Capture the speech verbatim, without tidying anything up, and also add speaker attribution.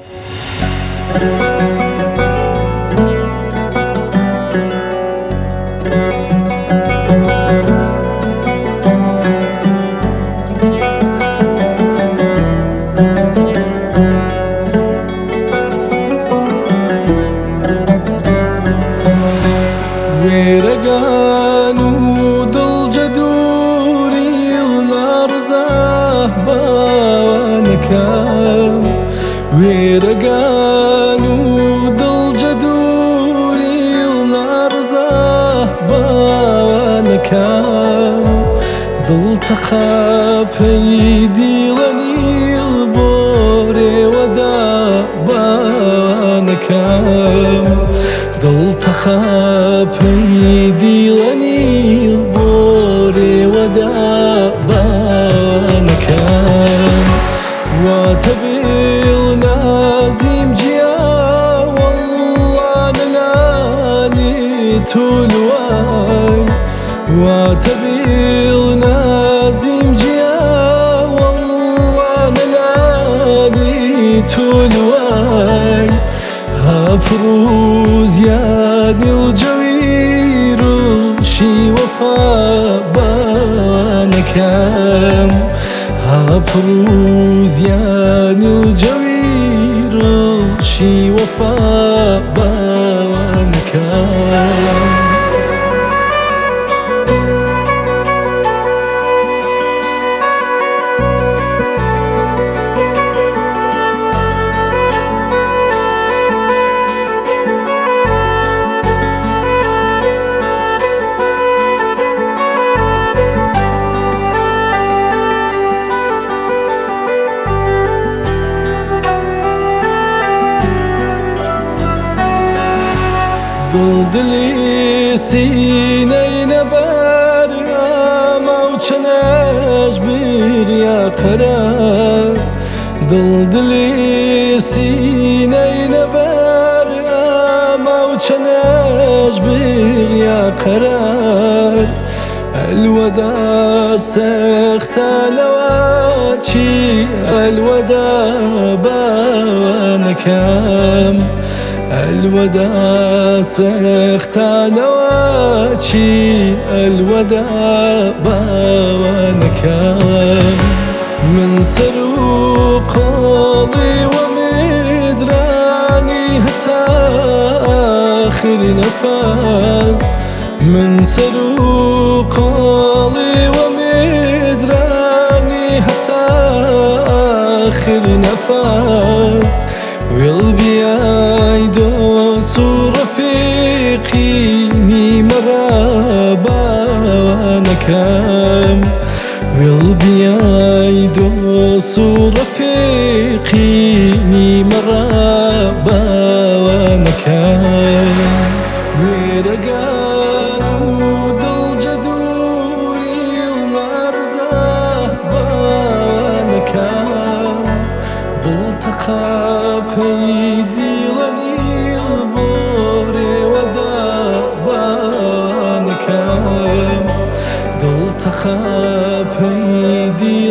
Speaker 1: وێرەگان و دڵجە دووری ناڕزە باوانەکەم وێرەگان و دڵجە دووری ناڕزە باوانەکەم دڵتەقاپەی دیڵەنیڵ بۆ رێوەدا باوانەکەم دڵتەقاپەی دیڵەنیڵ بۆ رێوەدا باوانەکەم واتە بێڵ نازیم جیا وەڵڵا نەلانی تۆلوای واتە بێڵ نازیم جیا وەڵڵا نەلانی تۆلوای هەفڕوزیانی و جەویر و شی وەفا بانەکەم هەفڕوزیانی و جەویر و شی وەفا بانەکەم دڵدلی سینەی نەبەر ئەمە و چەنەش بریە قەرار دڵدلی سینەی نەبەر ئەمە و چەنەش بریە قەرار ئەلوەدا سەختانەوە چی ئەلوەدا باوانەکەم ئەلوەدا سەختانەوە چی ئەلوەدا باوانەکەم من سەر و قۆڵی وەمیدرانی هەتا ئاخر نەفەس من سەر و قۆڵی وەمیدرانی هەتا ئاخر نەفەس وێڵ بیای دۆست و ڕەفیقینی مەرە باوانەکەم وێڵ بیای دۆست و ڕەفیقینی مەرە باوانەکەم وێرەگان و دڵجە دووری ناڕزە باوانەکەم دڵتەقاپەی دیڵەنیڵ بۆ رێوەدا باوانەکەم دڵتەقاپەی